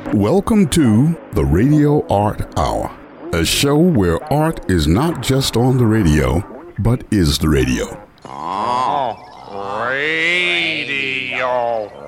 Welcome to the Radio Art Hour, a show where art is not just on the radio, but is the radio. Oh, radio.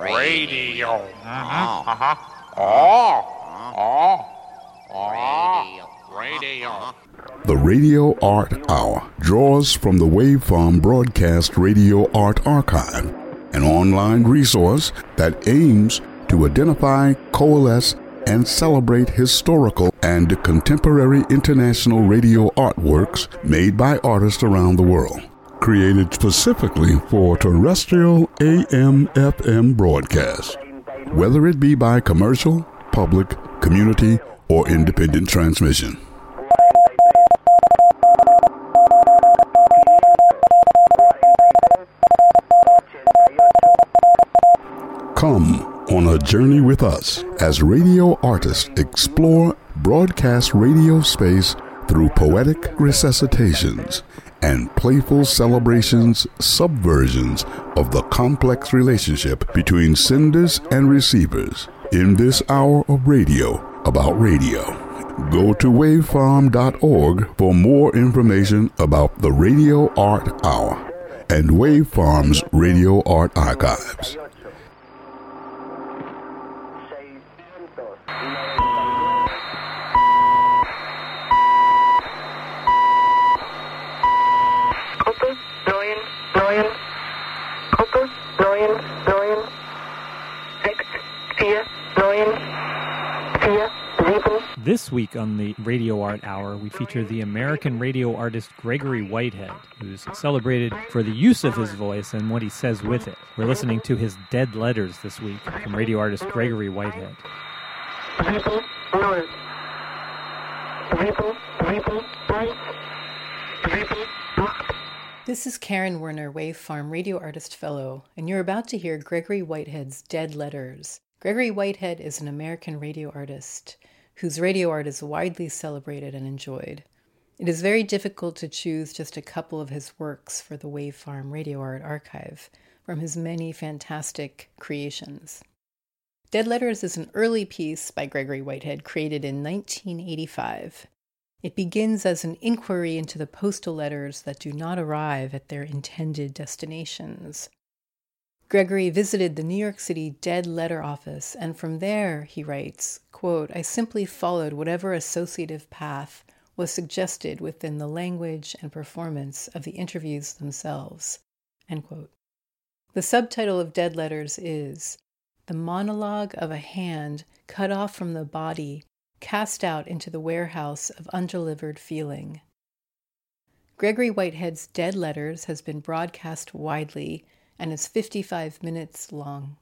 Radio. The Radio Art Hour draws from the Waveform Broadcast Radio Art Archive, an online resource that aims to identify, coalesce, and celebrate historical and contemporary international radio artworks made by artists around the world. Created specifically for terrestrial AM/FM broadcast, whether it be by commercial, public, community, or independent transmission. Come on a journey with us as radio artists explore broadcast radio space through poetic resuscitations and playful celebrations, subversions of the complex relationship between senders and receivers in this hour of radio about radio. Go to waveform.org for more information about the Radio Art Hour and Waveform's Radio Art Archives. This week on the Radio Art Hour, we feature the American radio artist Gregory Whitehead, who's celebrated for the use of his voice and what he says with it. We're listening to his Dead Letters this week from radio artist Gregory Whitehead. This is Karen Werner, Waveform Radio Artist Fellow, and you're about to hear Gregory Whitehead's Dead Letters. Gregory Whitehead is an American radio artist whose radio art is widely celebrated and enjoyed. It is very difficult to choose just a couple of his works for the Waveform Radio Art Archive from his many fantastic creations. Dead Letters is an early piece by Gregory Whitehead created in 1985. It begins as an inquiry into the postal letters that do not arrive at their intended destinations. Gregory visited the New York City Dead Letter Office, and from there, he writes, quote, "I simply followed whatever associative path was suggested within the language and performance of the interviews themselves," end quote. The subtitle of Dead Letters is "The Monologue of a Hand Cut Off from the Body, Cast Out into the Warehouse of Undelivered Feeling." Gregory Whitehead's Dead Letters has been broadcast widely and is 55 minutes long.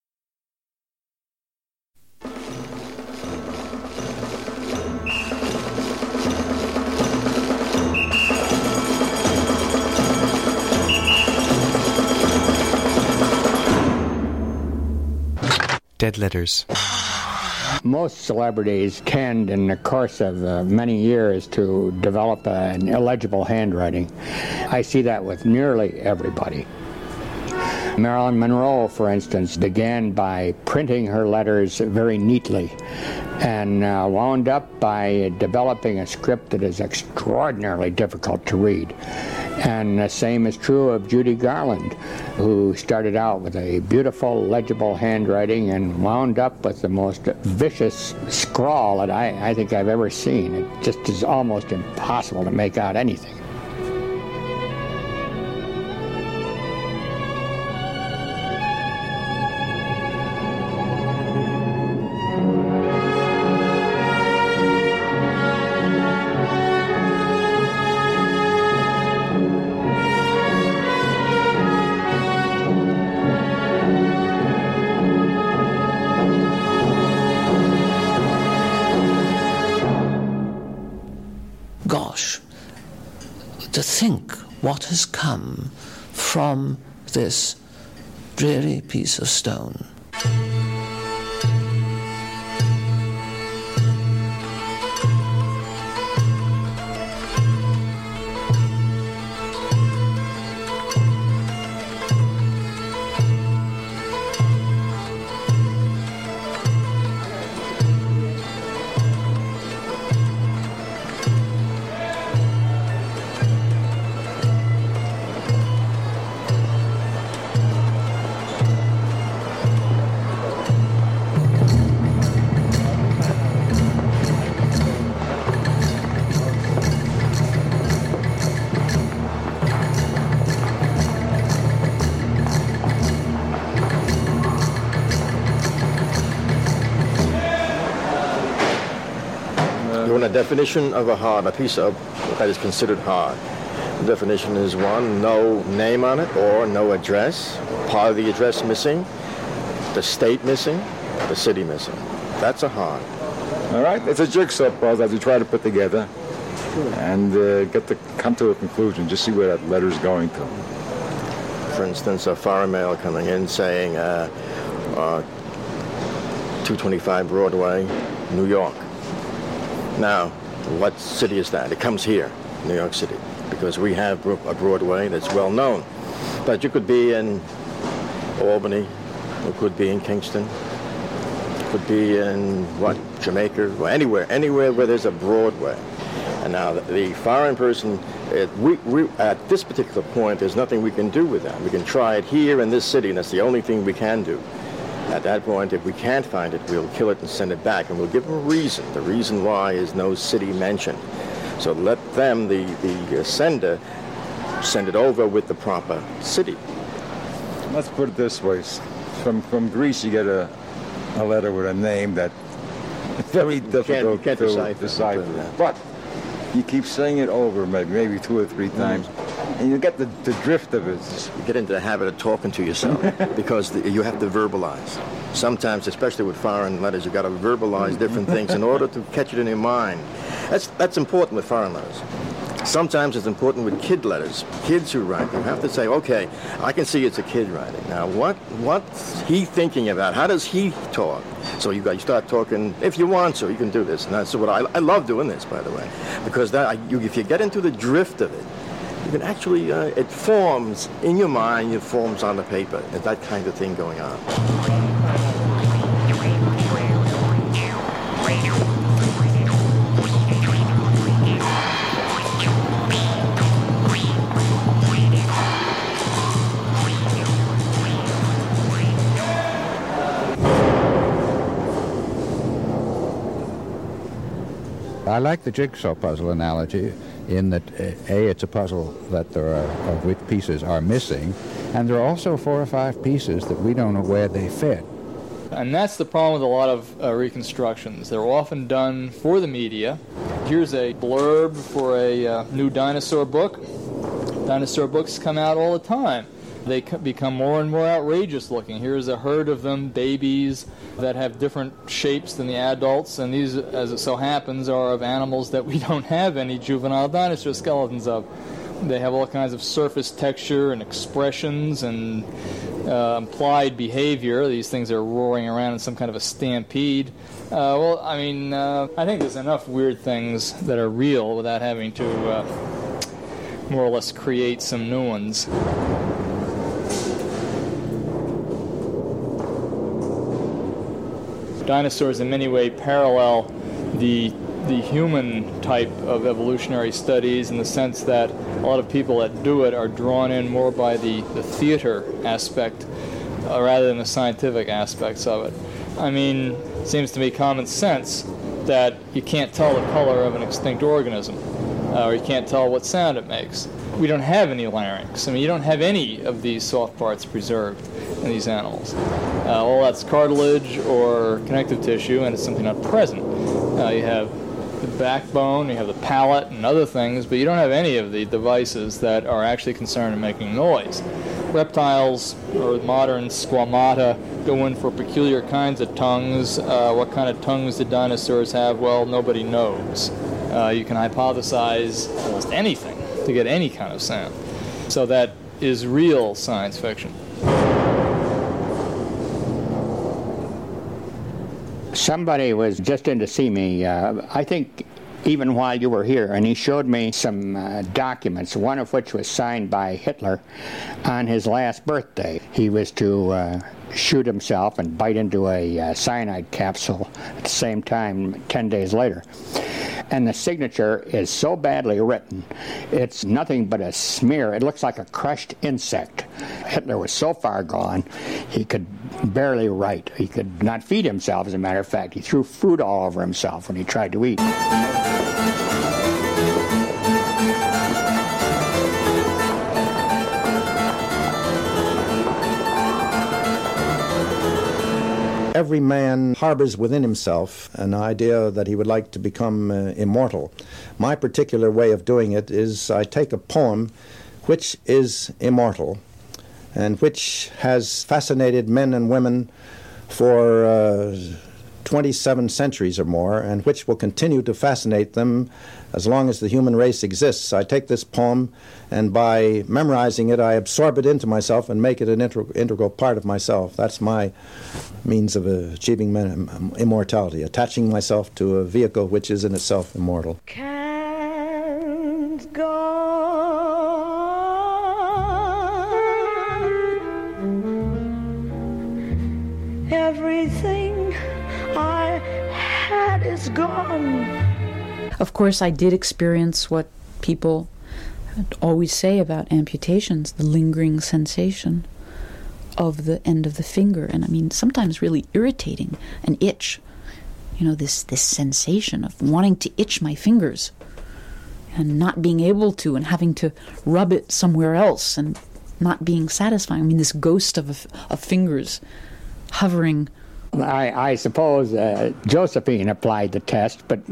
Dead Letters. Most celebrities tend, in the course of many years, to develop an illegible handwriting. I see that with nearly everybody. Marilyn Monroe, for instance, began by printing her letters very neatly and wound up by developing a script that is extraordinarily difficult to read. And the same is true of Judy Garland, who started out with a beautiful, legible handwriting and wound up with the most vicious scrawl that I think I've ever seen. It just is almost impossible to make out anything. To think what has come from this dreary piece of stone. definition of a hard, a piece of that is considered hard. The definition is one, no name on it or no address, part of the address missing, the state missing, the city missing. That's a hard. All right, it's a jigsaw puzzle that we try to put together and come to a conclusion, just see where that letter's going to. For instance, a foreign mail coming in saying 225 Broadway, New York. Now, what city is that? It comes here, New York City, because we have a Broadway that's well known. But you could be in Albany, you could be in Kingston, could be in, Jamaica, or anywhere where there's a Broadway. And now the foreign person, we at this particular point, there's nothing we can do with that. We can try it here in this city, and that's the only thing we can do. At that point, if we can't find it, we'll kill it and send it back, and we'll give them a reason. The reason why is no city mentioned. So let them, the sender, send it over with the proper city. Let's put it this way. From Greece, you get a letter with a name that very difficult you can't to decipher. But you keep saying it over maybe 2 or 3 times, and you get the drift of it. You get into the habit of talking to yourself because you have to verbalize. Sometimes, especially with foreign letters, you've got to verbalize different things in order to catch it in your mind. That's important with foreign letters. Sometimes it's important with kid letters. Kids who write, you have to say, okay, I can see it's a kid writing. Now, what's he thinking about? How does he talk? So you start talking, if you want to, you can do this. And that's what I love doing this, by the way, because if you get into the drift of it, you can actually, it forms in your mind, it forms on the paper, and that kind of thing going on. I like the jigsaw puzzle analogy in that, A, it's a puzzle that there are, of which pieces are missing, and there are also 4 or 5 pieces that we don't know where they fit. And that's the problem with a lot of reconstructions. They're often done for the media. Here's a blurb for a new dinosaur book. Dinosaur books come out all the time. They become more and more outrageous looking. Here's a herd of them, babies, that have different shapes than the adults, and these, as it so happens, are of animals that we don't have any juvenile dinosaur skeletons of. They have all kinds of surface texture and expressions and implied behavior. These things are roaring around in some kind of a stampede. I think there's enough weird things that are real without having to more or less create some new ones. Dinosaurs in many ways parallel the human type of evolutionary studies in the sense that a lot of people that do it are drawn in more by the theater aspect rather than the scientific aspects of it. I mean, it seems to me common sense that you can't tell the color of an extinct organism, or you can't tell what sound it makes. We don't have any larynx. I mean, you don't have any of these soft parts preserved in these animals. All that's cartilage or connective tissue, and it's simply not present. You have the backbone, you have the palate and other things, but you don't have any of the devices that are actually concerned in making noise. Reptiles, or modern squamata, go in for peculiar kinds of tongues. What kind of tongues did dinosaurs have? Well, nobody knows. You can hypothesize almost anything to get any kind of sound. So that is real science fiction. Somebody was just in to see me, I think even while you were here, and he showed me some documents, one of which was signed by Hitler on his last birthday. He was to shoot himself and bite into a cyanide capsule at the same time 10 days later. And the signature is so badly written, it's nothing but a smear. It looks like a crushed insect. Hitler was so far gone, he could barely write. He could not feed himself, as a matter of fact. He threw food all over himself when he tried to eat. every man harbors within himself an idea that he would like to become immortal. My particular way of doing it is I take a poem which is immortal and which has fascinated men and women for 27 centuries or more, and which will continue to fascinate them as long as the human race exists. I take this poem, and by memorizing it, I absorb it into myself and make it an integral part of myself. That's my means of achieving immortality, attaching myself to a vehicle which is in itself immortal. Can't go on. Everything I had is gone. Of course, I did experience what people always say about amputations, the lingering sensation of the end of the finger. And I mean, sometimes really irritating, an itch. You know, this sensation of wanting to itch my fingers and not being able to, and having to rub it somewhere else and not being satisfying. I mean, this ghost of fingers hovering. I suppose Josephine applied the test, but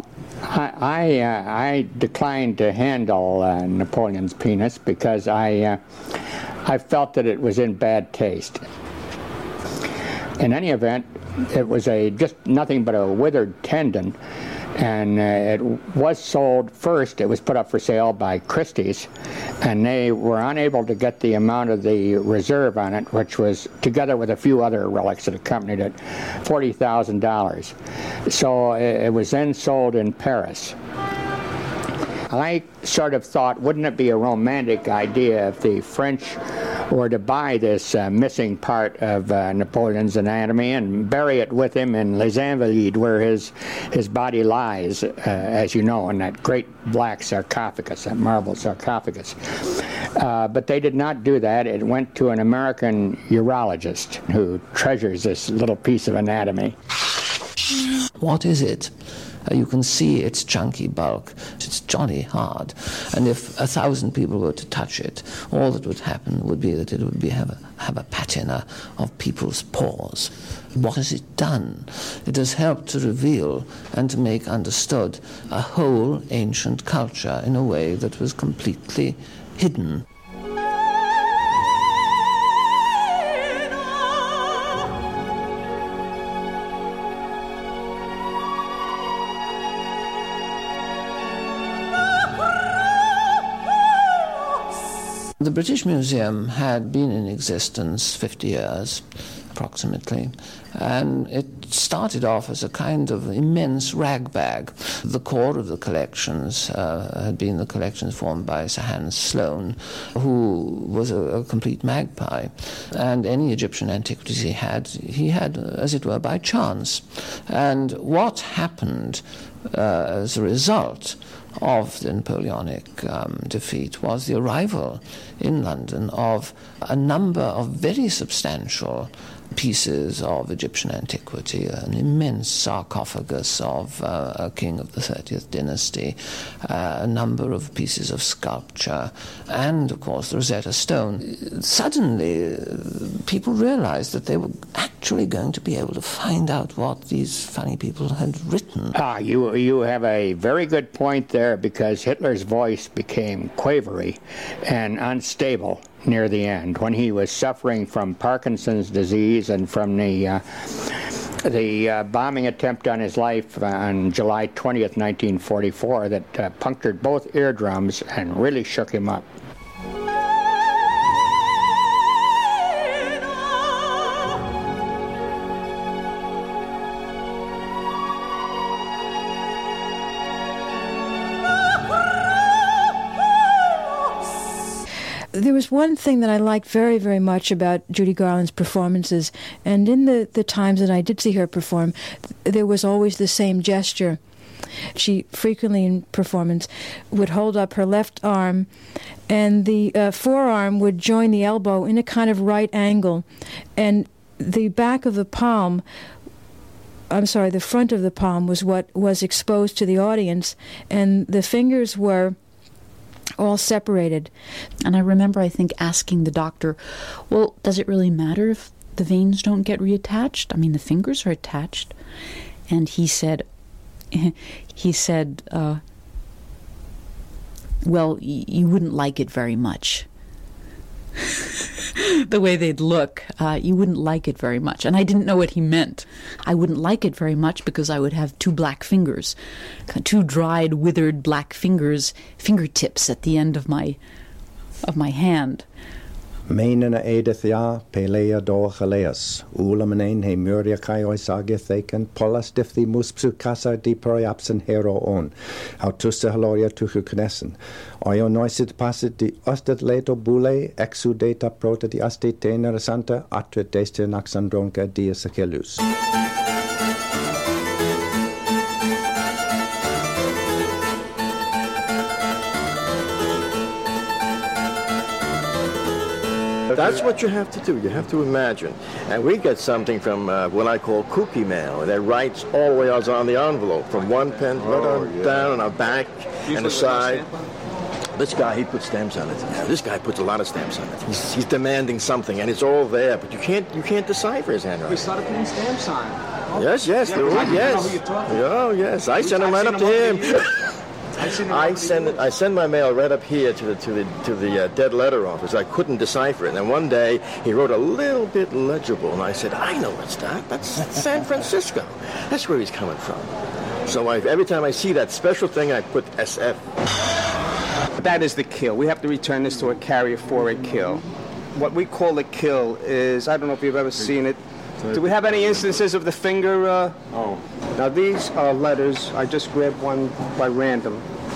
I declined to handle Napoleon's penis because I felt that it was in bad taste. In any event, it was just nothing but a withered tendon, and it was sold first. It was put up for sale by Christie's, and they were unable to get the amount of the reserve on it, which was, together with a few other relics that accompanied it, $40,000. So it was then sold in Paris. I sort of thought, wouldn't it be a romantic idea if the French were to buy this missing part of Napoleon's anatomy and bury it with him in Les Invalides, where his body lies, as you know, in that great black sarcophagus, that marble sarcophagus. But they did not do that. It went to an American urologist who treasures this little piece of anatomy. What is it? You can see its chunky bulk. It's jolly hard. And if 1,000 people were to touch it, all that would happen would be that it would have a patina of people's pores. What has it done? It has helped to reveal and to make understood a whole ancient culture in a way that was completely hidden. The British Museum had been in existence 50 years, approximately, and it started off as a kind of immense ragbag. The core of the collections had been the collections formed by Sir Hans Sloane, who was a complete magpie, and any Egyptian antiquities he had, as it were, by chance. And what happened as a result of the Napoleonic defeat was the arrival in London of a number of very substantial pieces of Egyptian antiquity, an immense sarcophagus of a king of the 30th dynasty, a number of pieces of sculpture, and, of course, the Rosetta Stone. Suddenly, people realized that they were actually going to be able to find out what these funny people had written. You have a very good point there, because Hitler's voice became quavery and unstable near the end, when he was suffering from Parkinson's disease and from the bombing attempt on his life on July 20th, 1944, that punctured both eardrums and really shook him up. There was one thing that I liked very, very much about Judy Garland's performances, and in the times that I did see her perform, there was always the same gesture. She frequently in performance would hold up her left arm, and the forearm would join the elbow in a kind of right angle, and the back of the palm, the front of the palm was what was exposed to the audience, and the fingers were all separated. And I remember, I think, asking the doctor, well, does it really matter if the veins don't get reattached. I mean, the fingers are attached. And he said, well, you wouldn't like it very much. The way they'd look, you wouldn't like it very much. And I didn't know what he meant. I wouldn't like it very much because I would have two black fingers, two dried, withered black fingertips at the end of my hand. Meinena edithia pelea do chaleas, ulamanen he muria kai oisagithaken, polas difthi muspsu casa di proiapsen hero on, autusta haloria tuchu knessen, oio noisit passit di ostet leto bule, exudata prota di asti tenera santa, atret destia naxandronca dia sacelus. That's what you have to do. You have to imagine. And we get something from what I call kooky mail that writes all the way out on the envelope, from one pen right on down on our back and the side. This guy, he puts stamps on it. This guy puts a lot of stamps on it. He's demanding something, and it's all there, but you can't decipher his handwriting. We started putting stamps on. Yes. Yes. Oh, yes. I sent him right up to him. I send my mail right up here to the dead letter office. I couldn't decipher it. And then one day he wrote a little bit legible, and I said, I know what's that. That's San Francisco. That's where he's coming from. So every time I see that special thing, I put SF. That is the kill. We have to return this to a carrier for a kill. What we call a kill is, I don't know if you've ever seen it. Do we have any instances of the finger? Now these are letters. I just grabbed one by random,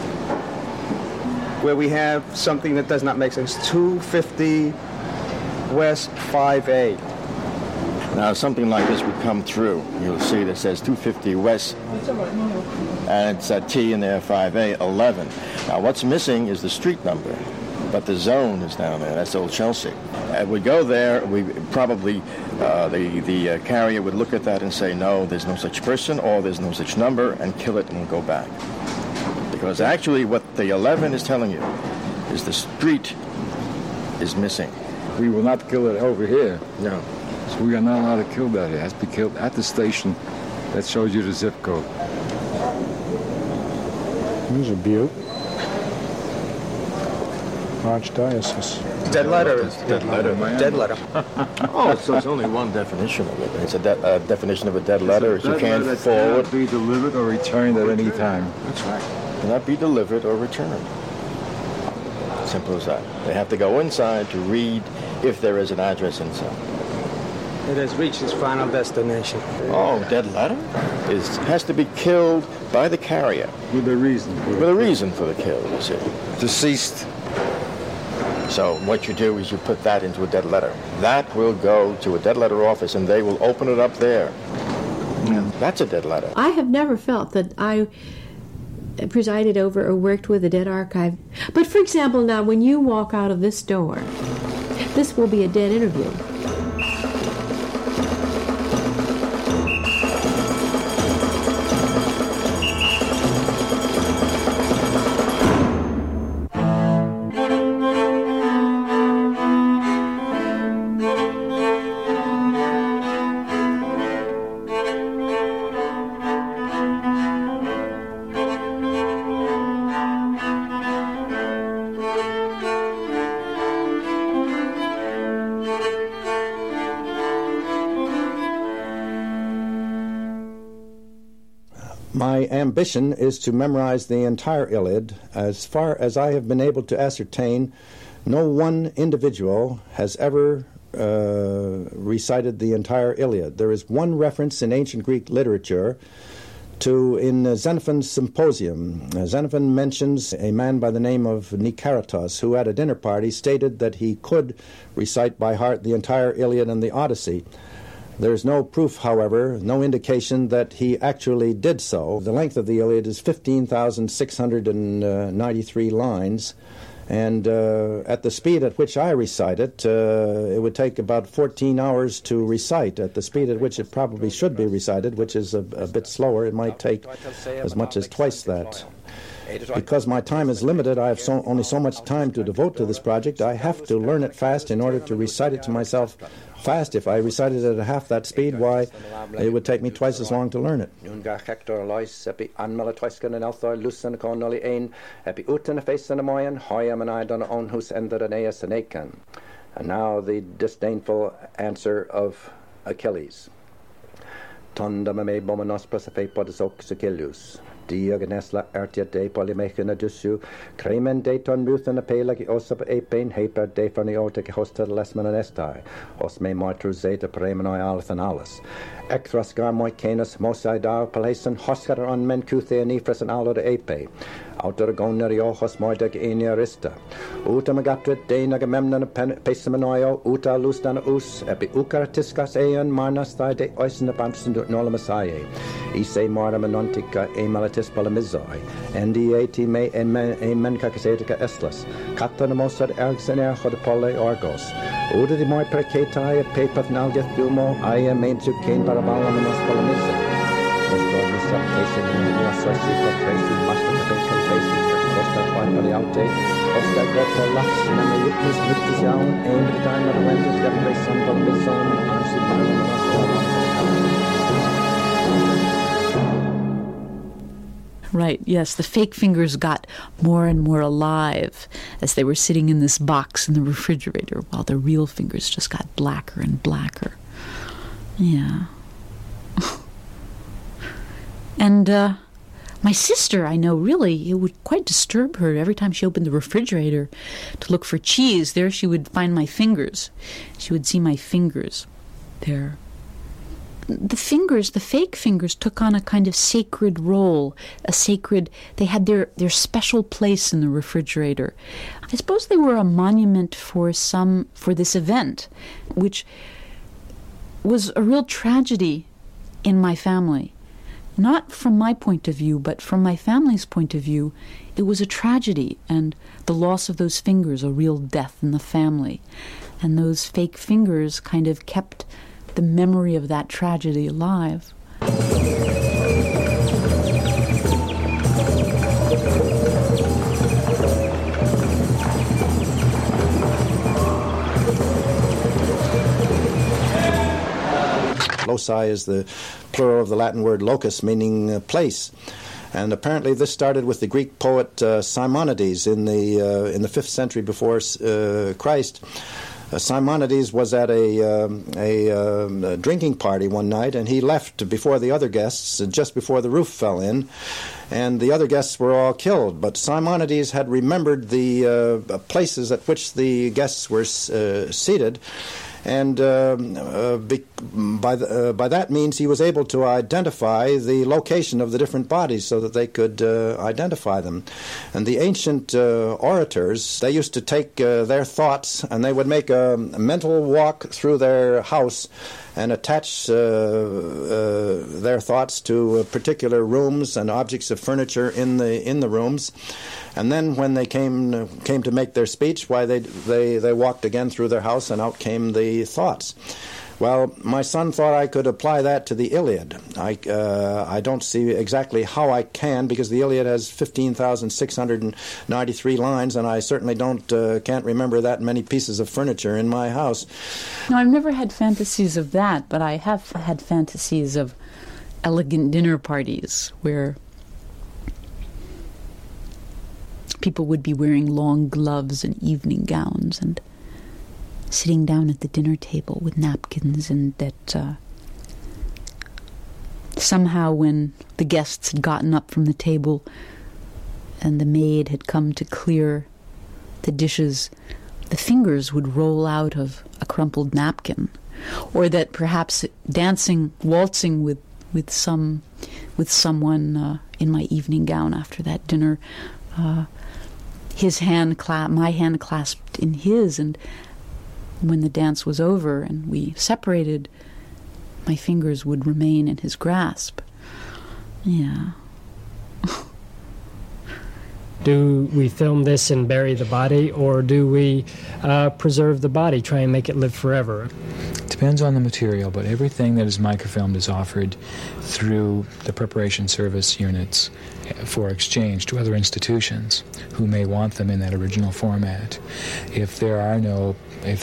where we have something that does not make sense. 250 West 5A. Now something like this would come through. You'll see that says 250 West, and it's a T in there, 5A, 11. Now what's missing is the street number, but the zone is down there. That's Old Chelsea. And we go there, we probably, the carrier would look at that and say, no, there's no such person, or there's no such number, and kill it and go back. Because actually what the 11 is telling you is the street is missing. We will not kill it over here. No. So we are not allowed to kill that. It has to be killed at the station that shows you the zip code. Here's a Butte. Archdiocese. Dead letter. Dead letter. Dead letter. Oh, so it's only one definition of it. It's a definition of a dead letter. You can't forward. Be delivered or returned at any time. That's right. Cannot be delivered or returned. Simple as that. They have to go inside to read if there is an address inside. It has reached its final destination. Oh, dead letter? Has to be killed by the carrier. With a reason. With a reason for the kill, you see. Deceased. So what you do is you put that into a dead letter. That will go to a dead letter office, and they will open it up there. That's a dead letter. I have never felt that I presided over or worked with a dead archive. But for example, now when you walk out of this door, this will be a dead interview. My ambition is to memorize the entire Iliad. As far as I have been able to ascertain, no one individual has ever recited the entire Iliad. There is one reference in ancient Greek literature in Xenophon's Symposium. Xenophon mentions a man by the name of Nicaratos, who at a dinner party stated that he could recite by heart the entire Iliad and the Odyssey. There's no proof, however, no indication that he actually did so. The length of the Iliad is 15,693 lines, and at the speed at which I recite it, it would take about 14 hours to recite. At the speed at which it probably should be recited, which is a bit slower, it might take as much as twice that. Because my time is limited, I have only so much time to devote to this project. I have to learn it fast in order to recite it to myself fast. If I recited it at half that speed, why, it would take me twice as long to learn it. And now the disdainful answer of Achilles. Diagnesla ertia de polymechina dusu, cremen de ton muthan a pelagi osap apain, haper de faniotic hosta lesman and estai, os me martru zeta premenoi althanalis. Ecthras garmoi canis mosai dar palasan, hoscar on men cuthe and ifras and alor ape. Outer gonerio hos moidag eniarista. Uta magatrit de nagamemnon pesamanoio, uta lustan us, epi ucaratiscas eon marnas thai de oisin of amson nolamasae. Ise maram anontica e malatis polemizoi, NDAT me emen cacasetica estlas, catanamosad ergsener hodapole orgos. Uda di moi percetai a papath nalgeth dumo, aia main to cane barabalamas polemiza. Ostor misaptation in the sosi for tracing master bacon tracing, Ostar one aliaute, Oscar gotta lachs, and the witness with his own, aim at the time of the rented, get a some polemiza, answer barabalamas. Right, yes, the fake fingers got more and more alive as they were sitting in this box in the refrigerator, while the real fingers just got blacker and blacker. Yeah. And my sister, I know, really, it would quite disturb her every time she opened the refrigerator to look for cheese. There she would find my fingers. She would see my fingers there. The fingers, the fake fingers, took on a kind of sacred role, they had their special place in the refrigerator. I suppose they were a monument for this event, which was a real tragedy in my family. Not from my point of view, but from my family's point of view, it was a tragedy, and the loss of those fingers, a real death in the family. And those fake fingers kind of kept the memory of that tragedy alive. Loci is the plural of the Latin word locus, meaning place. And apparently this started with the Greek poet Simonides in the 5th century before Christ. Simonides was at a drinking party one night, and he left before the other guests, just before the roof fell in, and the other guests were all killed. But Simonides had remembered the places at which the guests were seated, and by that means he was able to identify the location of the different bodies so that they could identify them. And the ancient orators, they used to take their thoughts and they would make a mental walk through their house and attach their thoughts to particular rooms and objects of furniture in the rooms. And then when they came to make their speech, why they walked again through their house, and out came the thoughts. Well, my son thought I could apply that to the Iliad. I don't see exactly how I can, because the Iliad has 15,693 lines, and I certainly can't remember that many pieces of furniture in my house. No, I've never had fantasies of that, but I have had fantasies of elegant dinner parties where people would be wearing long gloves and evening gowns and sitting down at the dinner table with napkins, and that somehow when the guests had gotten up from the table and the maid had come to clear the dishes, the fingers would roll out of a crumpled napkin, or that perhaps waltzing with someone in my evening gown after that dinner, my hand clasped in his, and when the dance was over and we separated, my fingers would remain in his grasp. Yeah. Do we film this and bury the body, or do we preserve the body, try and make it live forever? Depends on the material, but everything that is microfilmed is offered through the preparation service units for exchange to other institutions who may want them in that original format. If there are no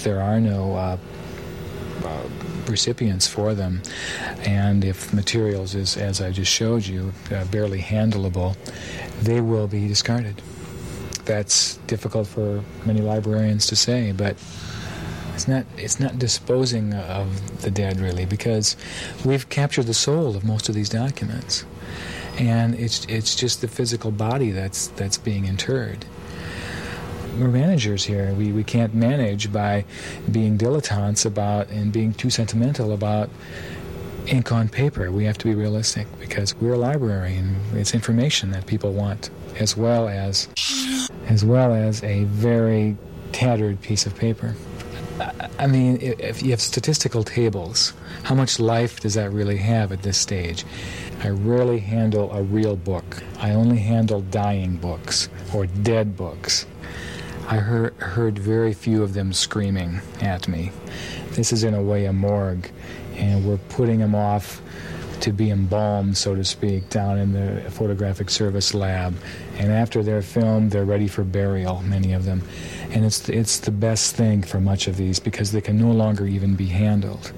recipients for them, and if materials is, as I just showed you, barely handleable, they will be discarded. That's difficult for many librarians to say, but it's not disposing of the dead, really, because we've captured the soul of most of these documents, and it's just the physical body that's being interred. We're managers here. We can't manage by being dilettantes about and being too sentimental about ink on paper. We have to be realistic because we're a library and it's information that people want, as well as a very tattered piece of paper. I mean, if you have statistical tables, how much life does that really have at this stage? I rarely handle a real book. I only handle dying books or dead books. I heard very few of them screaming at me. This is in a way a morgue, and we're putting them off to be embalmed, so to speak, down in the photographic service lab. And after they're filmed, they're ready for burial, many of them. And it's the best thing for much of these because they can no longer even be handled.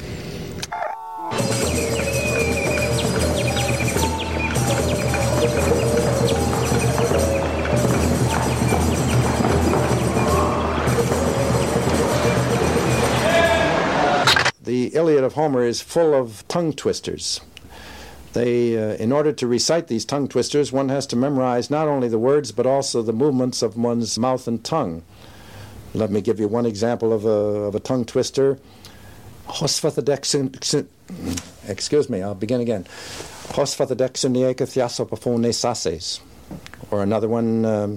The Iliad of Homer is full of tongue twisters. In order to recite these tongue twisters, one has to memorize not only the words but also the movements of one's mouth and tongue. Let me give you one example of a tongue twister. Excuse me, I'll begin again. Or another one.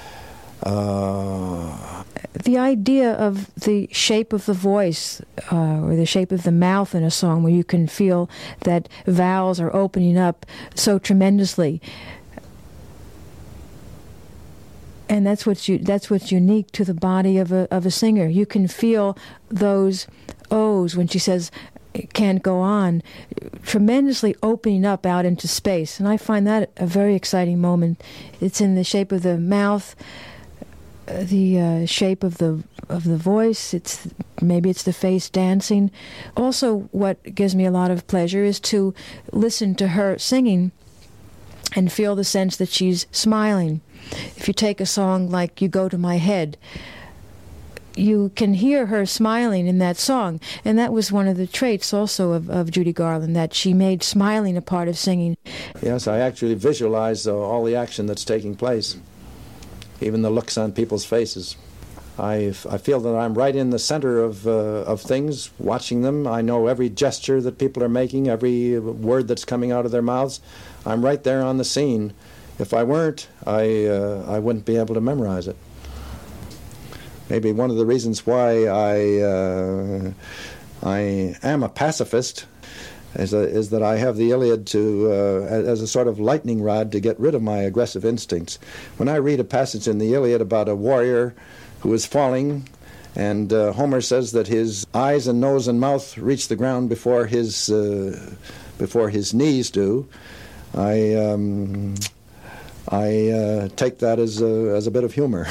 The idea of the shape of the voice or the shape of the mouth in a song where you can feel that vowels are opening up so tremendously. And that's what's unique to the body of a singer. You can feel those O's when she says can't go on, tremendously opening up out into space. And I find that a very exciting moment. It's in the shape of the mouth, the shape of the voice. Maybe it's the face dancing. Also, what gives me a lot of pleasure is to listen to her singing and feel the sense that she's smiling. If you take a song like "You Go to My Head," you can hear her smiling in that song, and that was one of the traits also of Judy Garland, that she made smiling a part of singing. Yes, I actually visualize all the action that's taking place, even the looks on people's faces. I feel that I'm right in the center of things, watching them. I know every gesture that people are making, every word that's coming out of their mouths. I'm right there on the scene. If I weren't, I wouldn't be able to memorize it. Maybe one of the reasons why I am a pacifist is that I have the Iliad as a sort of lightning rod to get rid of my aggressive instincts. When I read a passage in the Iliad about a warrior who is falling, and Homer says that his eyes and nose and mouth reach the ground before his knees do, I take that as a bit of humor.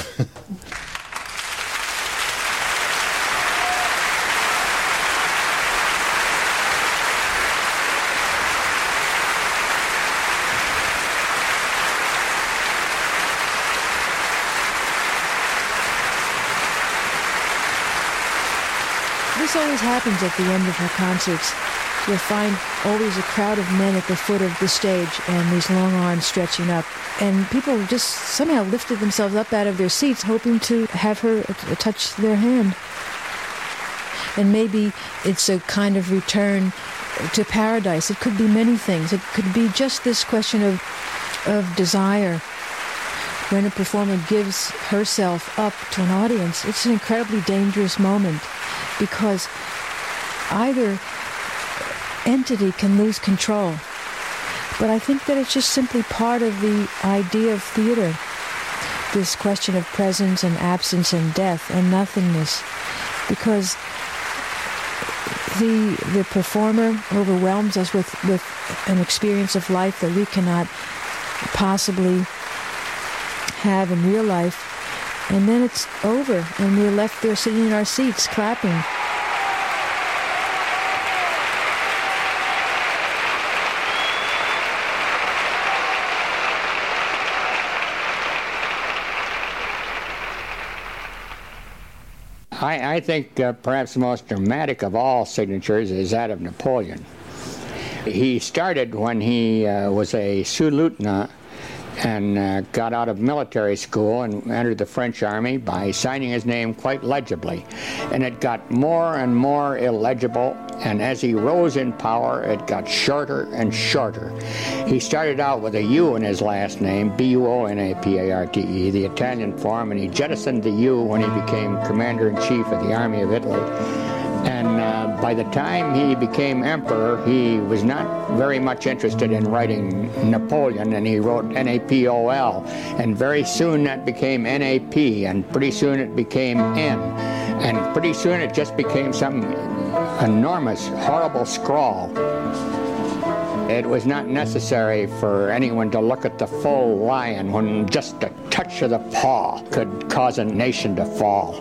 This always happens at the end of her concerts. You'll find always a crowd of men at the foot of the stage and these long arms stretching up. And people just somehow lifted themselves up out of their seats hoping to have her touch their hand. And maybe it's a kind of return to paradise. It could be many things. It could be just this question of desire. When a performer gives herself up to an audience, it's an incredibly dangerous moment because either entity can lose control. But I think that it's just simply part of the idea of theater, this question of presence and absence and death and nothingness, because the performer overwhelms us with an experience of life that we cannot possibly have in real life. And then it's over, and we're left there sitting in our seats, clapping. I think perhaps the most dramatic of all signatures is that of Napoleon. He started when he was a sous-lieutenant and got out of military school and entered the French army by signing his name quite legibly. And it got more and more illegible, and as he rose in power, it got shorter and shorter. He started out with a U in his last name, Buonaparte, the Italian form, and he jettisoned the U when he became commander-in-chief of the Army of Italy. And by the time he became emperor, he was not very much interested in writing Napoleon, and he wrote Napol. And very soon that became NAP, and pretty soon it became N. And pretty soon it just became some enormous, horrible scrawl. It was not necessary for anyone to look at the full lion when just a touch of the paw could cause a nation to fall.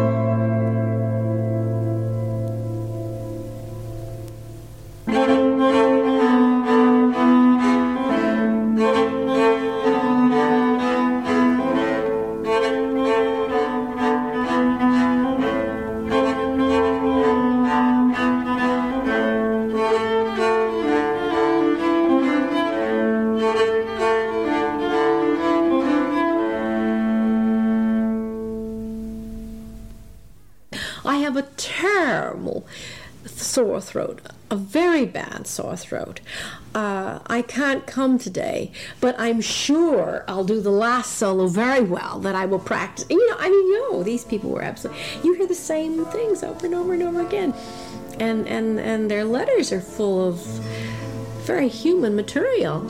Sore throat, a very bad sore throat. I can't come today, but I'm sure I'll do the last solo very well, that I will practice. And, these people were absolutely, you hear the same things over and over and over again. And their letters are full of very human material.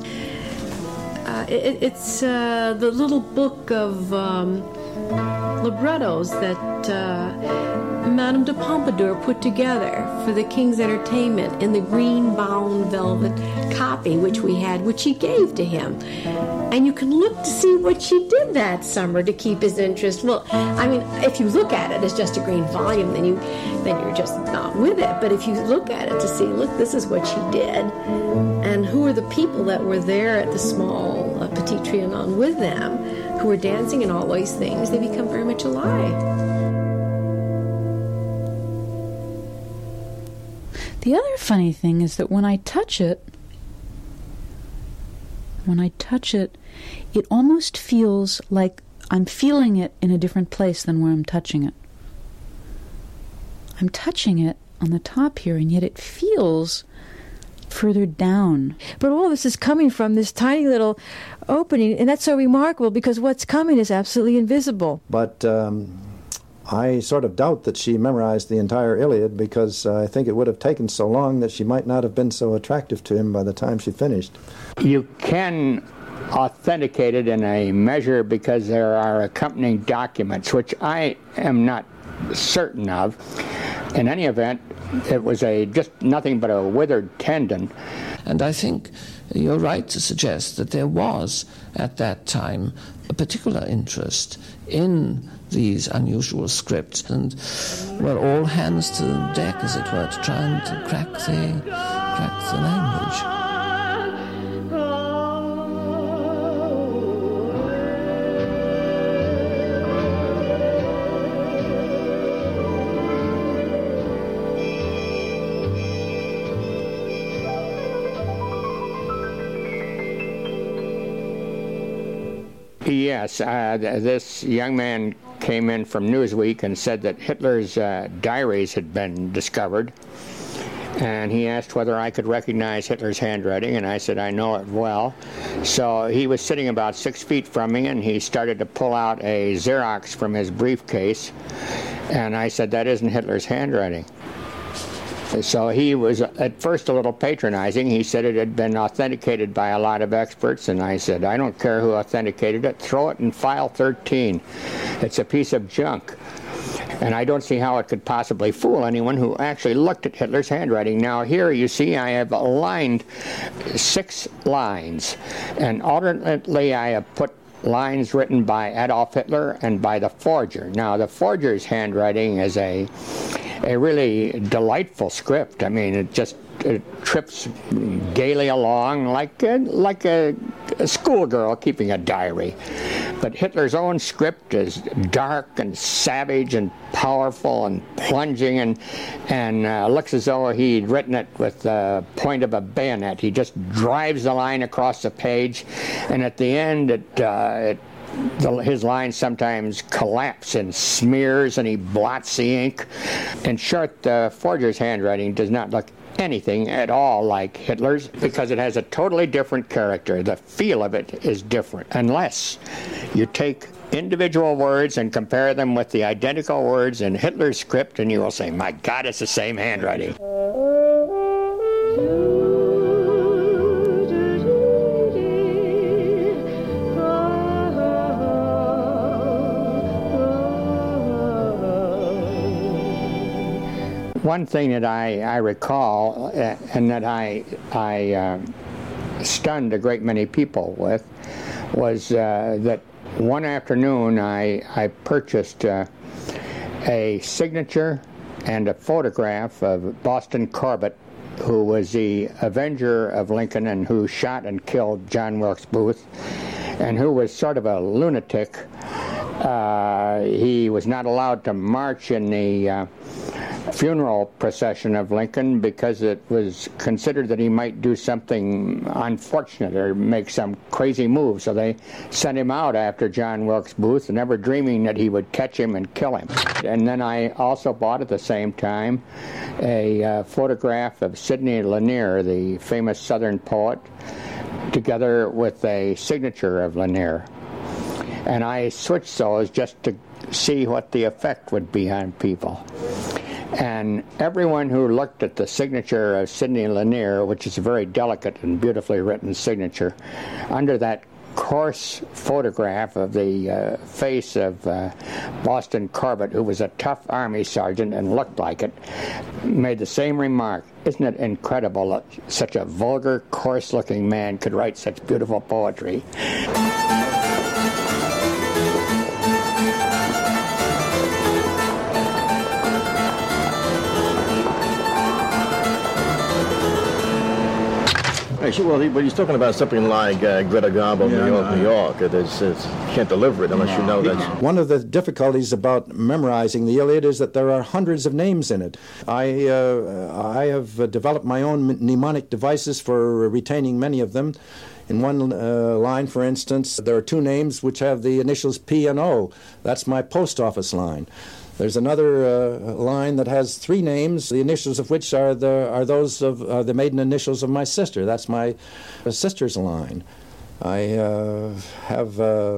It's the little book of librettos that Madame de Pompadour put together for the King's entertainment in the green-bound velvet copy which we had, which she gave to him. And you can look to see what she did that summer to keep his interest. Well, I mean, if you look at it as just a green volume, then you're just not with it. But if you look at it to see, look, this is what she did, and who are the people that were there at the small Petit Trianon with them, who were dancing and all those things, they become very much alive. The other funny thing is that when I touch it, it almost feels like I'm feeling it in a different place than where I'm touching it. I'm touching it on the top here, and yet it feels further down. But all this is coming from this tiny little opening, and that's so remarkable because what's coming is absolutely invisible. But I sort of doubt that she memorized the entire Iliad, because I think it would have taken so long that she might not have been so attractive to him by the time she finished. You can authenticate it in a measure because there are accompanying documents, which I am not certain of. In any event, it was just nothing but a withered tendon. And I think you're right to suggest that there was, at that time, a particular interest in these unusual scripts, and all hands to deck, as it were, to try and to crack the language. Yes, this young man came in from Newsweek and said that Hitler's diaries had been discovered, and he asked whether I could recognize Hitler's handwriting, and I said I know it well. So he was sitting about 6 feet from me, and he started to pull out a Xerox from his briefcase, and I said, that isn't Hitler's handwriting. So he was at first a little patronizing. He said it had been authenticated by a lot of experts, and I said, I don't care who authenticated it. Throw it in file 13. It's a piece of junk. And I don't see how it could possibly fool anyone who actually looked at Hitler's handwriting. Now here you see I have aligned 6 lines, and alternately I have put lines written by Adolf Hitler and by the forger. Now the forger's handwriting is a really delightful script. I mean, it trips gaily along like a schoolgirl keeping a diary. But Hitler's own script is dark and savage and powerful and plunging and looks as though he'd written it with the point of a bayonet. He just drives the line across the page, and at the end his lines sometimes collapse and smears, and he blots the ink. In short, the forger's handwriting does not look anything at all like Hitler's because it has a totally different character. The feel of it is different, unless you take individual words and compare them with the identical words in Hitler's script, and you will say, my God, it's the same handwriting. One thing that I recall, and that I stunned a great many people with, was that one afternoon I purchased a signature and a photograph of Boston Corbett, who was the avenger of Lincoln and who shot and killed John Wilkes Booth, and who was sort of a lunatic. He was not allowed to march in the funeral procession of Lincoln because it was considered that he might do something unfortunate or make some crazy move. So they sent him out after John Wilkes Booth, never dreaming that he would catch him and kill him. And then I also bought at the same time a photograph of Sidney Lanier, the famous Southern poet, together with a signature of Lanier. And I switched those just to see what the effect would be on people. And everyone who looked at the signature of Sidney Lanier, which is a very delicate and beautifully written signature, under that coarse photograph of the face of Boston Corbett, who was a tough army sergeant and looked like it, made the same remark. Isn't it incredible that such a vulgar, coarse-looking man could write such beautiful poetry? Well, but he's talking about something like Greta Garbo, New York. You can't deliver it unless you know that. One of the difficulties about memorizing the Iliad is that there are hundreds of names in it. I have developed my own mnemonic devices for retaining many of them. In one line, for instance, there are 2 names which have the initials P and O. That's my post office line. There's another line that has 3 names, the initials of which are those of the maiden initials of my sister. That's my sister's line. I have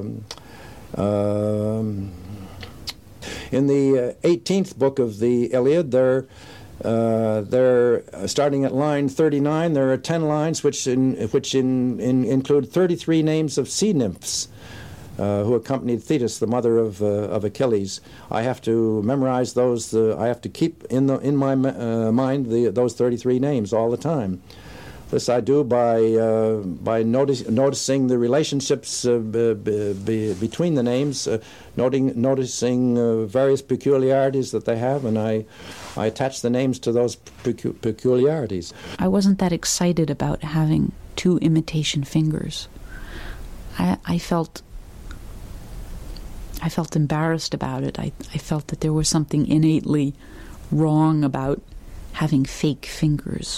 in the 18th book of the Iliad, they're starting at line 39. There are 10 lines which include 33 names of sea nymphs who accompanied Thetis, the mother of Achilles. I have to memorize those. I have to keep in my mind those 33 names all the time. This I do by noticing the relationships between the names, noticing various peculiarities that they have, and I attach the names to those peculiarities. I wasn't that excited about having 2 imitation fingers. I felt embarrassed about it. I felt that there was something innately wrong about having fake fingers.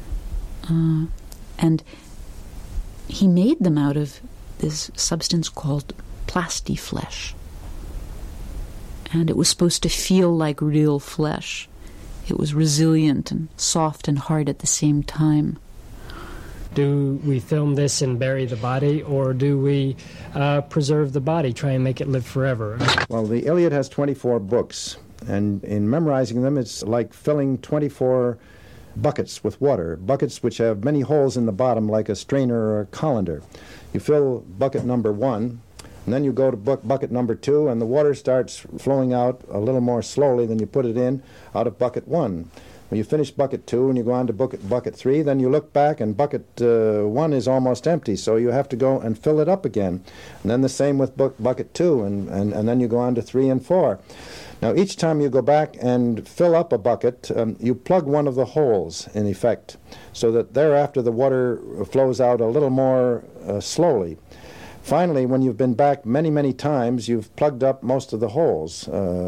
And he made them out of this substance called plastiflesh. And it was supposed to feel like real flesh. It was resilient and soft and hard at the same time. Do we film this and bury the body, or do we preserve the body, try and make it live forever? Well, the Iliad has 24 books, and in memorizing them, it's like filling 24 buckets with water, buckets which have many holes in the bottom like a strainer or a colander. You fill bucket number 1 And then you go to bucket number 2, and the water starts flowing out a little more slowly than you put it in out of bucket 1. When you finish bucket 2 and you go on to bucket 3, then you look back and bucket 1 is almost empty, so you have to go and fill it up again. And then the same with bucket 2, and then you go on to 3 and 4. Now, each time you go back and fill up a bucket, you plug one of the holes, in effect, so that thereafter the water flows out a little more slowly. Finally, when you've been back many, many times, you've plugged up most of the holes.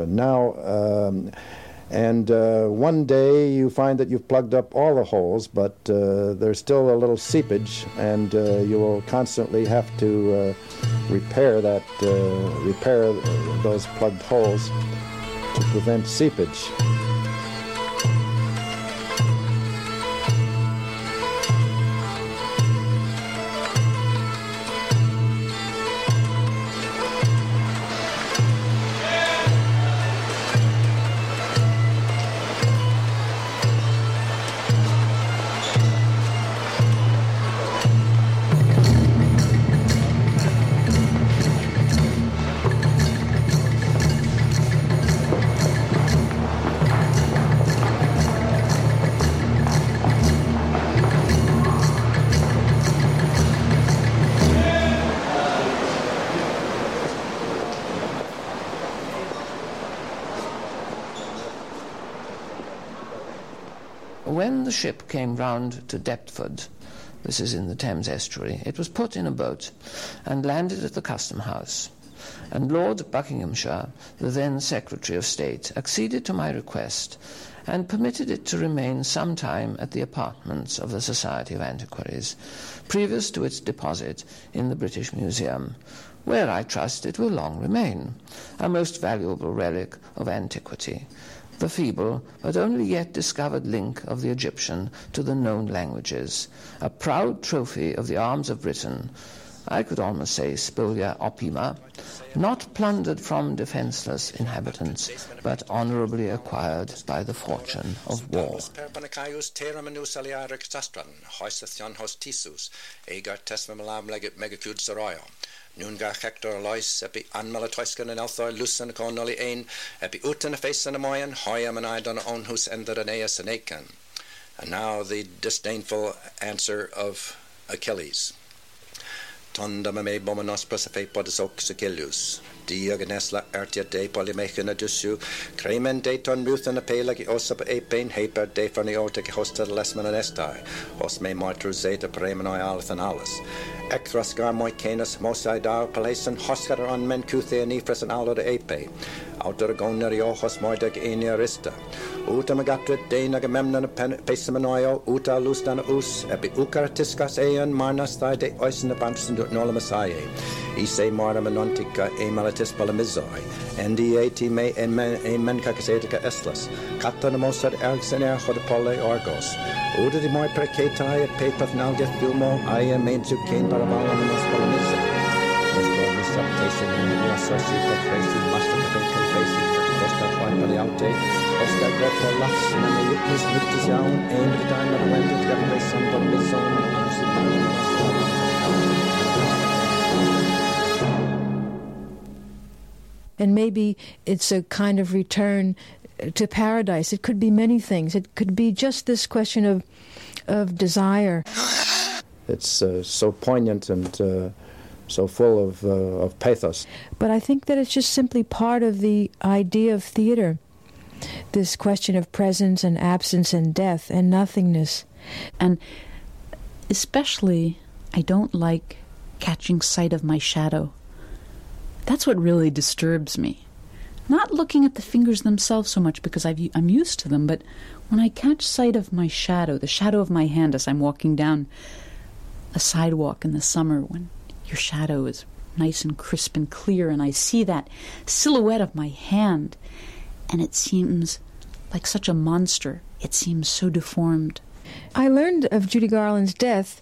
One day you find that you've plugged up all the holes, but there's still a little seepage, and you will constantly have to repair those plugged holes to prevent seepage. When the ship came round to Deptford, this is in the Thames estuary, it was put in a boat and landed at the Custom House. And Lord Buckinghamshire, the then Secretary of State, acceded to my request and permitted it to remain some time at the apartments of the Society of Antiquaries, previous to its deposit in the British Museum, where I trust it will long remain, a most valuable relic of antiquity, the feeble but only yet discovered link of the Egyptian to the known languages, a proud trophy of the arms of Britain, I could almost say spolia opima, not plundered from defenseless inhabitants, but honorably acquired by the fortune of war. Nunga Hector Lois, epi Anmala Toiskan and Elthor, Lucan Conolly Ain, epi Utan a face and a moyan, Hoyam and I don own whose ended an Aeus and Acan. And now the disdainful answer of Achilles. Tondam me bomanos prosafe podis oxicillus. Diogenesla artia de polymechina dusu, Cremen de ton Ruth and a pelagi osap a pain, Haper de Farniota hosta lesman and estai, os me martru zeta premenoi alethanalis. Ecthrascar moicanus mosaidar palason hoscar on men cuthe and ifras and alor ape. Outer goneriojos moidag eniarista. Uta magatrit de nagamemnon pesamanoio, uta lustan us, epi ucaratiscas eon marnas thai de oisin the bansin nolamasae. Ise marna manontica e malatis palamizoi. NDAT me emen cacasetica eslas. Catanamosad erxener hodapole orgos. Uda di moi precatai et papaf nalgeth dumo, I am made to cane parabalanos palamizoi. Ostor misaptation in the Associ for Tracy Master Bacon Facing, Costa Paliaute, Oscar Greco Lass, and the witness Victus Young, and the time of when the Government Son of And maybe it's a kind of return to paradise. It could be many things. It could be just this question of desire. It's so poignant and so full of pathos. But I think that it's just simply part of the idea of theater, this question of presence and absence and death and nothingness. And especially, I don't like catching sight of my shadow. That's what really disturbs me. Not looking at the fingers themselves so much because I'm used to them, but when I catch sight of my shadow, the shadow of my hand as I'm walking down a sidewalk in the summer when your shadow is nice and crisp and clear, and I see that silhouette of my hand, and it seems like such a monster. It seems so deformed. I learned of Judy Garland's death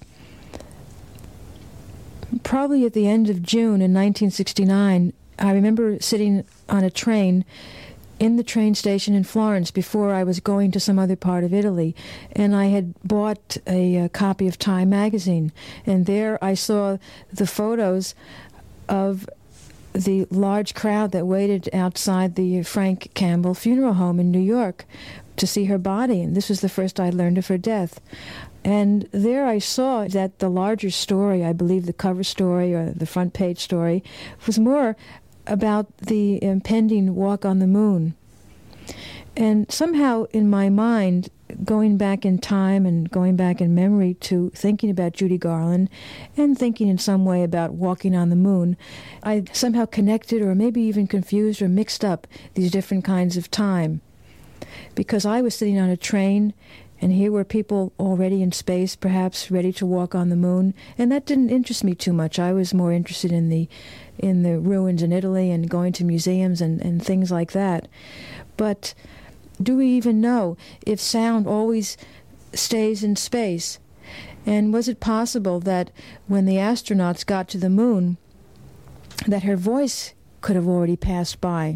probably at the end of June in 1969. I remember sitting on a train in the train station in Florence before I was going to some other part of Italy, and I had bought a copy of Time magazine, and there I saw the photos of the large crowd that waited outside the Frank Campbell funeral home in New York to see her body, and this was the first I learned of her death. And there I saw that the larger story, I believe the cover story or the front page story, was more about the impending walk on the moon. And somehow in my mind, going back in time and going back in memory to thinking about Judy Garland and thinking in some way about walking on the moon, I somehow connected or maybe even confused or mixed up these different kinds of time. Because I was sitting on a train, and here were people already in space, perhaps ready to walk on the moon, and that didn't interest me too much. I was more interested in the ruins in Italy and going to museums and things like that. But do we even know if sound always stays in space? And was it possible that when the astronauts got to the moon, that her voice could have already passed by?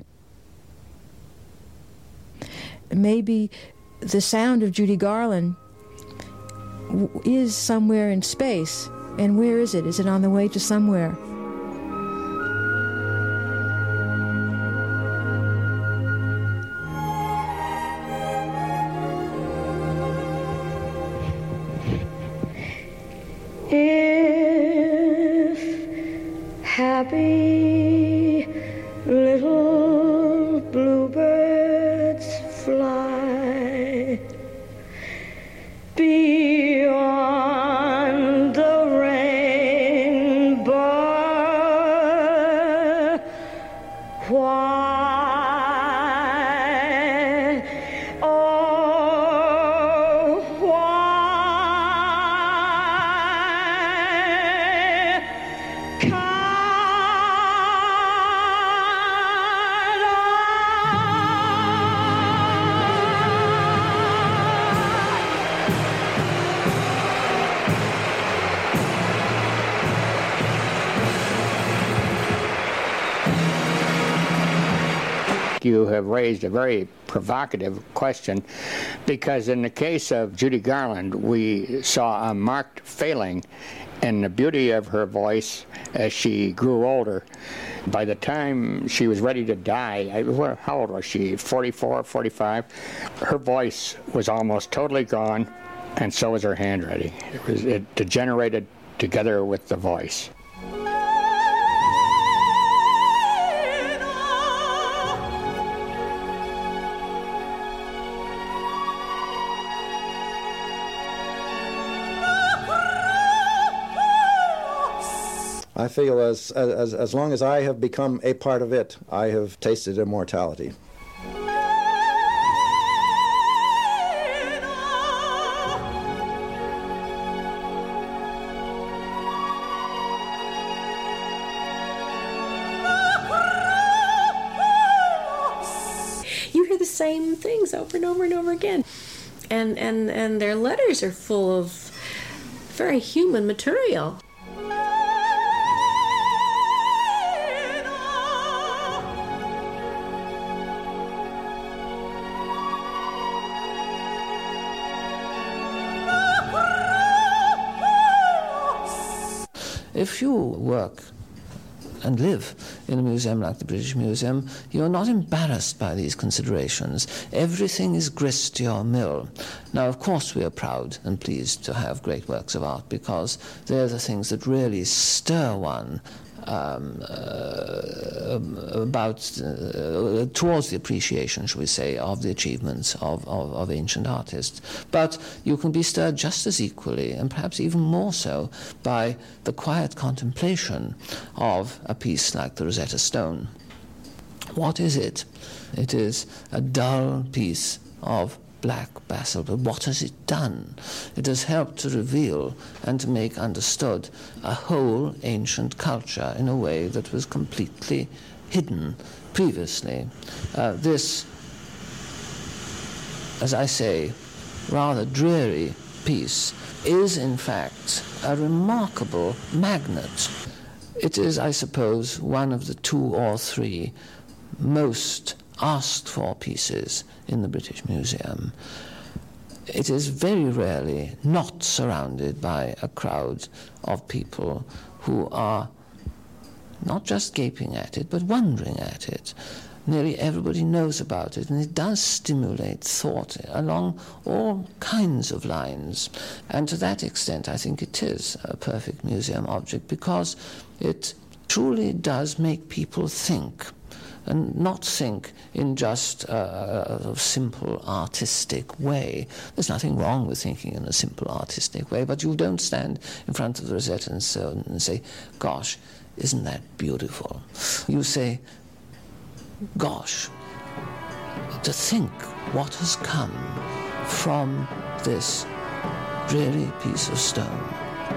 Maybe the sound of Judy Garland is somewhere in space. And where is it? Is it on the way to somewhere? If happy little bluebirds fly beyond the rainbow, why, oh, why can't I? You have raised a very provocative question, because in the case of Judy Garland, we saw a marked failing in the beauty of her voice as she grew older. By the time she was ready to die, how old was she, 44, 45? Her voice was almost totally gone, and so was her handwriting. It degenerated together with the voice. I feel as long as I have become a part of it, I have tasted immortality. You hear the same things over and over and over again. And their letters are full of very human material. If you work and live in a museum like the British Museum, you're not embarrassed by these considerations. Everything is grist to your mill. Now, of course, we are proud and pleased to have great works of art, because they're the things that really stir one towards the appreciation, shall we say, of the achievements of ancient artists. But you can be stirred just as equally, and perhaps even more so, by the quiet contemplation of a piece like the Rosetta Stone. What is it? It is a dull piece of black basalt, but what has it done? It has helped to reveal and to make understood a whole ancient culture in a way that was completely hidden previously. This, as I say, rather dreary piece is in fact a remarkable magnet. It is, I suppose, one of the 2 or 3 most asked for pieces in the British Museum. It is very rarely not surrounded by a crowd of people who are not just gaping at it, but wondering at it. Nearly everybody knows about it, and it does stimulate thought along all kinds of lines. And to that extent, I think it is a perfect museum object, because it truly does make people think, and not think in just a simple artistic way. There's nothing wrong with thinking in a simple artistic way, but you don't stand in front of the Rosetta Stone and say, gosh, isn't that beautiful? You say, gosh, to think what has come from this dreary piece of stone.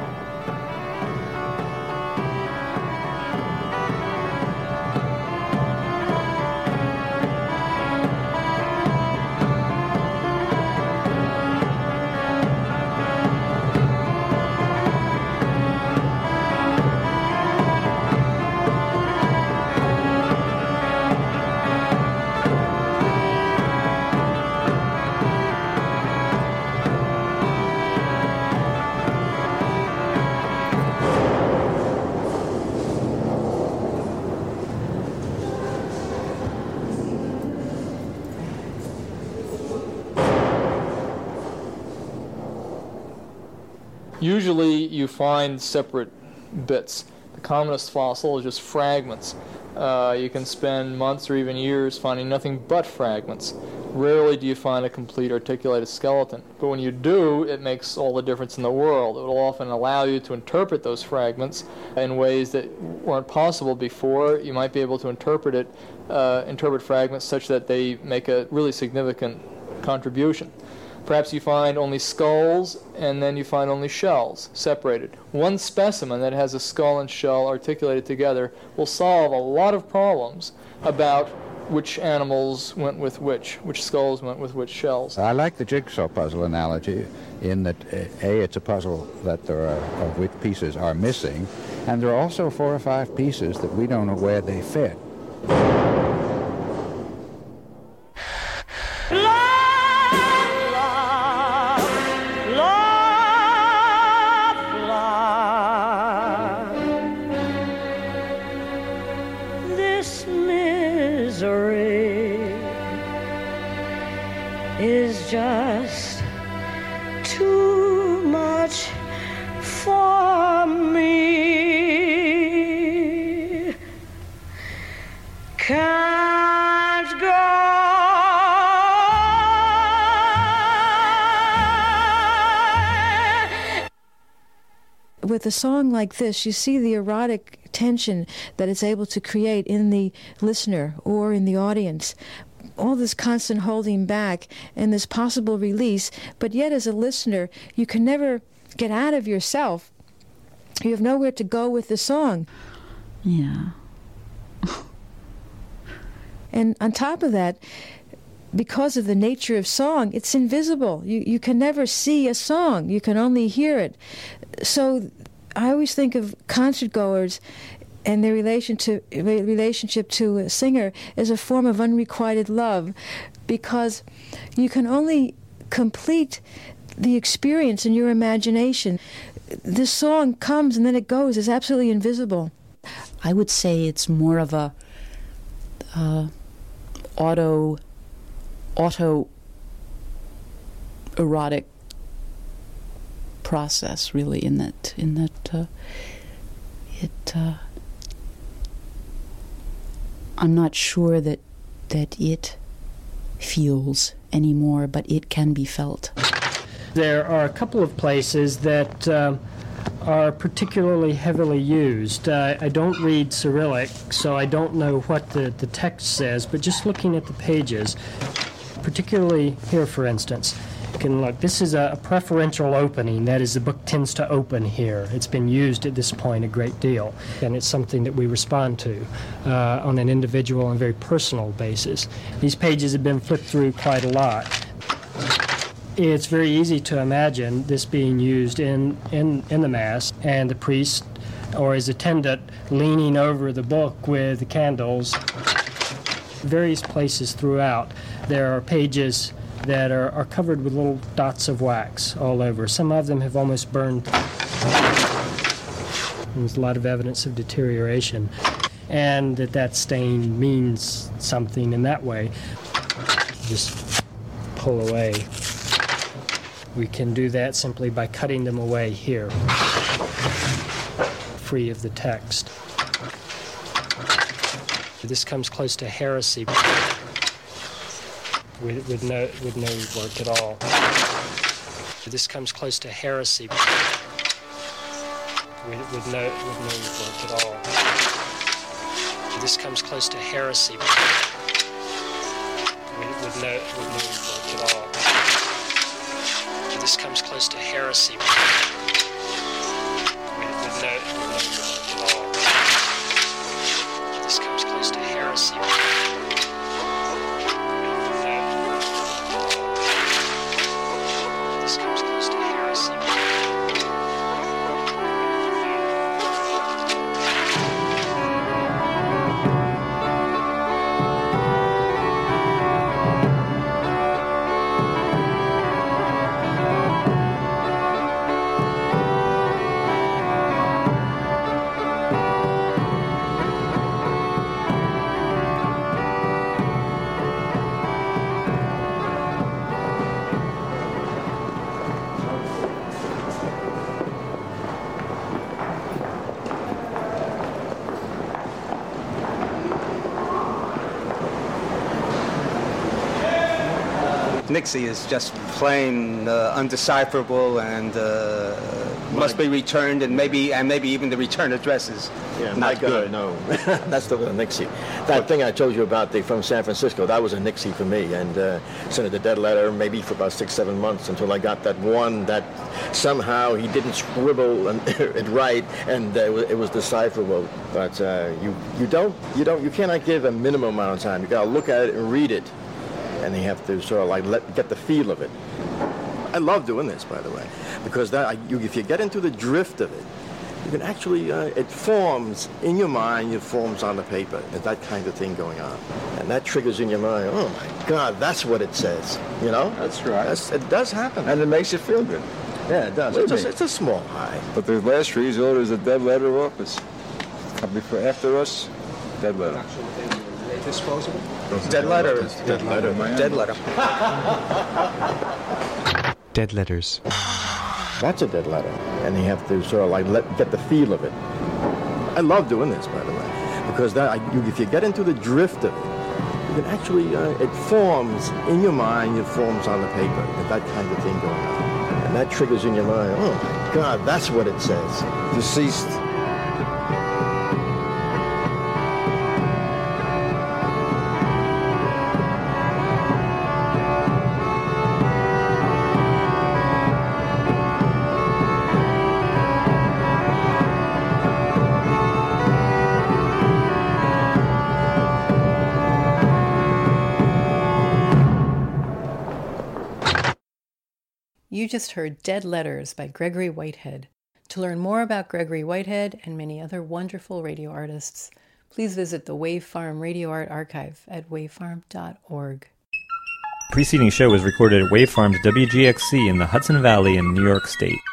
Usually you find separate bits. The commonest fossil is just fragments. You can spend months or even years finding nothing but fragments. Rarely do you find a complete articulated skeleton. But when you do, it makes all the difference in the world. It will often allow you to interpret those fragments in ways that weren't possible before. You might be able to interpret fragments such that they make a really significant contribution. Perhaps you find only skulls, and then you find only shells, separated. One specimen that has a skull and shell articulated together will solve a lot of problems about which animals went with which skulls went with which shells. I like the jigsaw puzzle analogy in that, A, it's a puzzle that there are, of which pieces are missing, and there are also 4 or 5 pieces that we don't know where they fit. Just too much for me. Can't go. With a song like this, you see the erotic tension that it's able to create in the listener or in the audience. All this constant holding back and this possible release, but yet as a listener, you can never get out of yourself. You have nowhere to go with the song. Yeah. And on top of that, because of the nature of song, it's invisible. You can never see a song. You can only hear it. So I always think of concertgoers and their relationship to a singer is a form of unrequited love, because you can only complete the experience in your imagination. This song comes and then it goes. It's absolutely invisible. I would say it's more of a auto-erotic process, really, in that I'm not sure that it feels anymore, but it can be felt. There are a couple of places that are particularly heavily used. I don't read Cyrillic, so I don't know what the text says, but just looking at the pages, particularly here, for instance, you can look. This is a preferential opening. That is, the book tends to open here. It's been used at this point a great deal, and it's something that we respond to on an individual and very personal basis. These pages have been flipped through quite a lot. It's very easy to imagine this being used in the Mass, and the priest or his attendant leaning over the book with the candles. Various places throughout, there are pages that are covered with little dots of wax all over. Some of them have almost burned. There's a lot of evidence of deterioration. and that stain means something in that way. Just pull away. We can do that simply by cutting them away here, free of the text. This comes close to heresy with no work at all. This comes close to heresy with no work at all. This comes close to heresy with no work at all. This comes close to heresy with no work at all. This comes close to heresy. This comes close to heresy. Nixie is just plain undecipherable and must be returned, and maybe even the return addresses. Yeah, not good. No, that's the Nixie. That thing I told you about from San Francisco, that was a Nixie for me, and sent it a dead letter maybe for about 6-7 months until I got that one that somehow he didn't scribble it right, and it was decipherable. But you cannot give a minimum amount of time. You got to look at it and read it. And you have to sort of get the feel of it. I love doing this, by the way, because if you get into the drift of it, you can actually, it forms in your mind, it forms on the paper. There's that kind of thing going on. And that triggers in your mind, oh my God, that's what it says, you know? That's right. It does happen. And it makes you feel good. Yeah, it does. It's a small high. But the last result is a dead letter office. After us, dead letter. Disposable? Dead letter. Dead letter. Dead letter. Dead letters. That's a dead letter. And you have to sort of get the feel of it. I love doing this, by the way, because if you get into the drift of it, you can actually, it forms in your mind, it forms on the paper. There's that kind of thing going on. And that triggers in your mind, oh my God, that's what it says. Deceased. You just heard Dead Letters by Gregory Whitehead. To learn more about Gregory Whitehead and many other wonderful radio artists, please visit the Wave Farm Radio Art Archive at wavefarm.org. The preceding show was recorded at Wave Farm's WGXC in the Hudson Valley in New York State.